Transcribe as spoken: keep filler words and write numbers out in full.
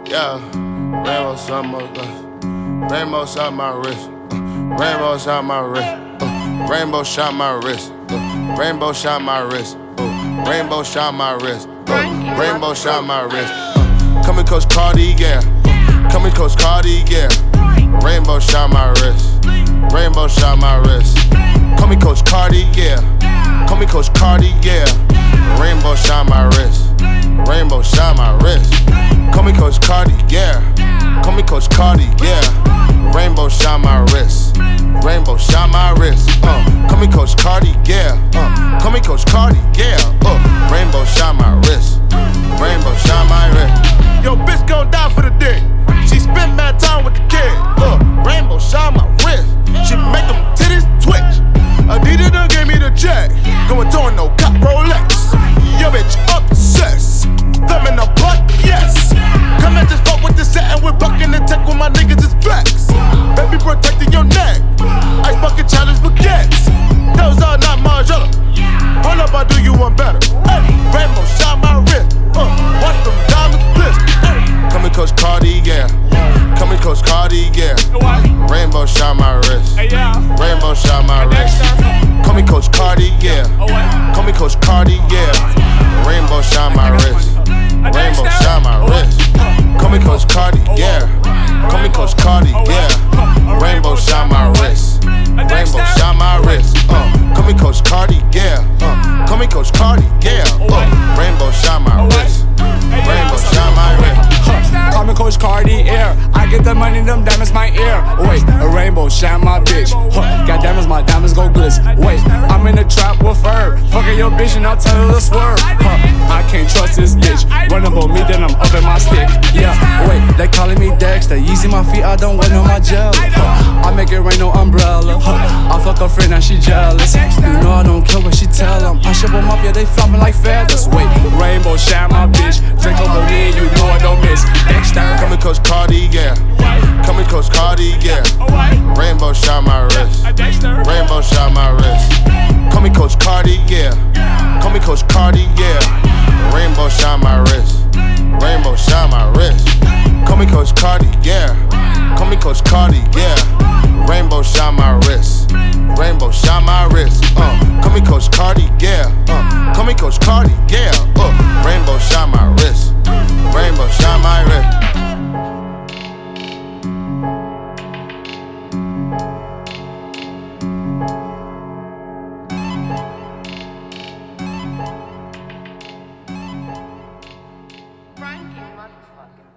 Yeah, rainbow shot my uh, rainbow shot my wrist. Uh, rainbow shot my wrist. Uh, rainbow shot my wrist. Uh, rainbow shot my wrist. Uh, rainbow shot my wrist. Uh, rainbow shot my wrist. Uh, coming Coach Cardi, yeah. Uh, coming Coach Cardi, yeah. Rainbow shot my wrist. Rainbow shot my wrist. Call me Coach Cardi, yeah. Call me Coach Cardi, yeah. Rainbow shot my wrist. Rainbow shot my wrist. Call me Coach Cardi, yeah. Call me Coach Cardi, yeah. Rainbow shot my wrist. Rainbow shot my wrist. Uh, call me Coach Cardi, yeah. Uh, call me Coach Cardi, yeah. Uh, rainbow shot my wrist. Rainbow shot my wrist. Yo, bitch gon' die for the dick. She spent mad time with the kid. Uh, rainbow shot my wrist. She make them titties twitch. Adidas done gave me the check. Going to no cop Rolex. Yo, bitch obsessed. Thumb in the butt, yes. Come and just fuck with the set and we're bucking the tech when my niggas is flex. Baby protecting your neck. Ice bucket challenge baguettes. Those are not Margiela. Hold up, I do you one better. Ay, rainbow shot my wrist. Uh, watch them diamonds bliss. Coming Coach Cardi, yeah. Coming Coach Cardi, yeah. Rainbow shot my wrist. Rainbow shot my wrist. Call me Coach Cardi, yeah. Call me Coach Cardi, yeah. Rainbow shot my wrist. Rainbow shot my wrist. Call me Coach Cardi, yeah. Call me Coach Cardi, yeah. Rainbow shot my wrist. Rainbow shot my wrist. Uh, call me Coach Cardi, yeah. Uh, call me Coach Cardi, yeah. Uh, rainbow shot my wrist. Rainbow shot my wrist. Call me Coach Cardi, yeah. I get the money, them diamonds my ear. Wait, a rainbow shine my bitch. Huh, got diamonds, my diamonds go glitz. Wait, I'm in the trap with her. Fucking your bitch and I'll tell her to swerve. Huh, I can't trust this bitch. Run up on me, then I'm up in my stick. Yeah, wait, they calling me Dexter. Easy my feet, I don't wear no my gel. Huh, I make it rain, no umbrella. Huh, I fuck a friend, now she jealous. You know I don't care what she tell them. I ship them up, yeah, they flopping like feathers. Wait, rainbow shine my bitch. Drink over me, you know I don't miss. Dexter. Coming Coach Cardi, yeah. Coming Coach Cardi, yeah. Rainbow shot my wrist. Rainbow shot my wrist. Call me Coach Cardi, yeah. Call me Coach Cardi, yeah. Rainbow shot my wrist. Rainbow shot my wrist. Call me Coach Cardi, yeah. Call me Coach Cardi, yeah. Rainbow shot my wrist. Rainbow shot my wrist. Uh, call me Coach Cardi, yeah. Uh, call me Coach Cardi, yeah. Uh, rainbow shot my wrist. Rainbow shot my wrist. Frankie, motherfucker.